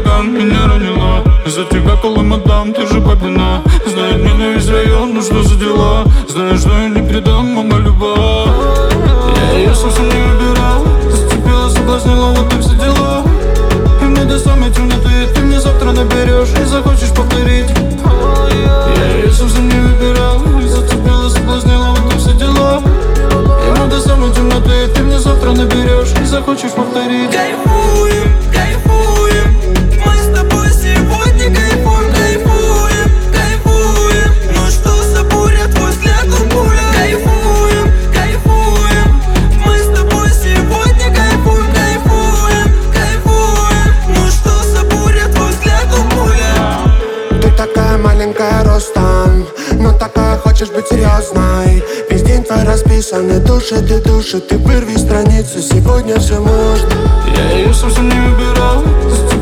ураган меня ранила. Из-за тебя Колымадам, ты же бабина. Знает меня весь район, ну что за дела? Знаешь, что я не предам, мама любовь. Я ее совсем не выбирал. Зацепила, соблазнила, вот и все дела. И мне до самой темноты ты мне завтра наберешь и захочешь повторить. Я ее совсем не выбирал. Зацепила, соблазнила, вот и все дела. И мне до самой темноты ты мне завтра наберешь и захочешь повторить. Кайфуем, кайфуем, мы с тобой сегодня кайфуем, кайфуем, кайфуем. Ну что за буря, твой взгляд пуля. Кайфуем, кайфуем, мы с тобой сегодня кайфуем, кайфуем, кайфуем. Ну что за буря, твой взгляд пуля. Ты такая маленькая ростом, но такая хочешь быть серьезной. Весь день твой расписанный, души, ты вырви страницу, сегодня все можно. Я ее совсем не выбирал.